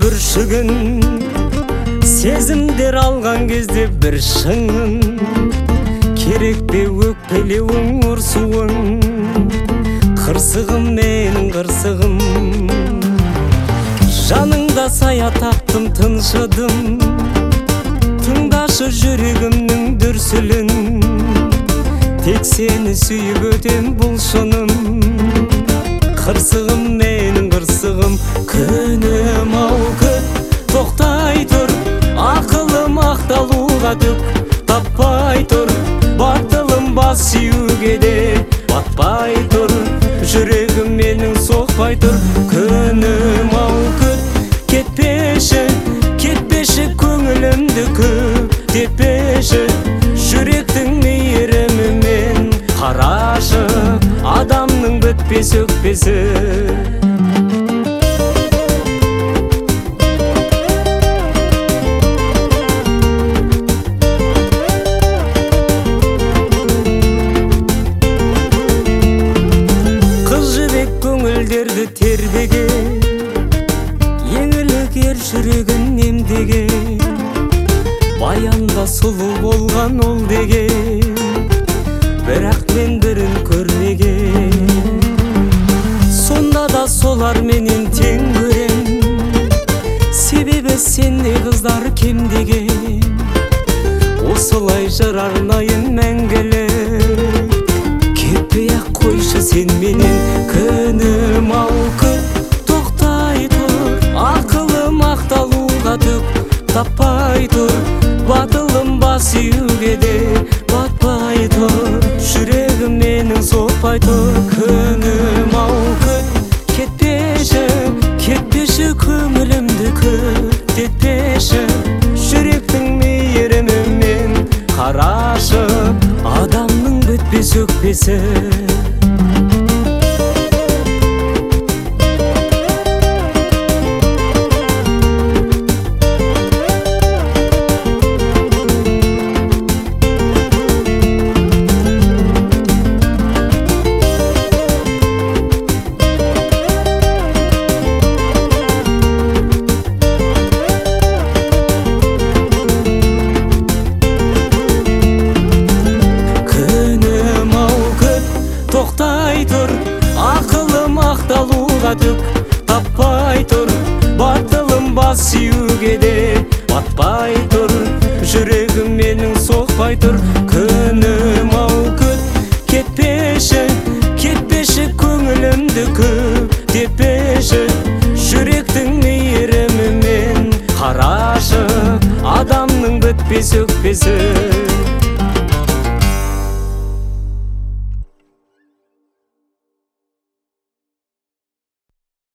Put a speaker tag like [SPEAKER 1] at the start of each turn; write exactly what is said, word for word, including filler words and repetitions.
[SPEAKER 1] бүршігін, сезімдер алған кезде бір шыңын. Керек бе өкпелеуің, ұрсуың, қырсығым менің қырсығым. Жаныңда сая таптым, тыншыдым, тыңдашы жүрегімнің дүрсілін. Тек сені сүйіп өтем бұл шыным, қырсығым менің қырсығым. Күнім ау күт, тоқтай тұр, ақылым ақталуға түк таппай тұр. Батылым бас сүюге де батпай тұр, жүрегім менің соқпай тұр. Күнім ау күт, кетпеші, кетпеші, көңілімді көктетпеші. Жүректің мейірімімен қарашы, адамның бітпес өкпесі. Көңілдерді тербеге, еңілік ер жүрегін емдеге. Баянда сұлу болған ол деге, бірақ мен бірін көрмеге. Сонда да солар менен тең көрем, себебі сендей қыздар кемдеген. Осылай жыр арнайын мәңгілік, кетпей-ақ қойшы сен менен. Күнім ау күт, тоқтай тұр, ақылым ақталуға түк таппай тұр. Батылым бас июге де батпай тұр, жүрегім менің соқпай тұр. Күнім ау күт, кетпеші, кетпеші, көңілімді көктетпеші. Жүректің мейірімімен қарашы, адамның бітпес өкпесі. Тоқтай тұр, ақылым ақталуға түк таппай тұр. Батылым бас сүюге де батпай тұр, жүрегім менің соқпай тұр. Күнім ау күт, кетпеші, кетпеші, көңілімді көктетпеші. Жүректің мейірімімен қарашы, адамның бітпес өкпесі.